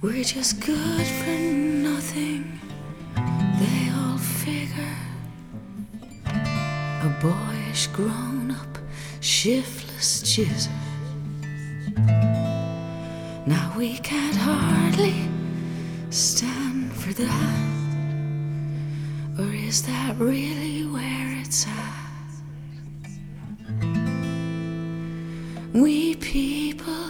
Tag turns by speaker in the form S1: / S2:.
S1: We're just good for nothing, they all figure. A boyish grown-up, shiftless jizzer. Now we can't hardly stand for that. Or is that really where it's at? We people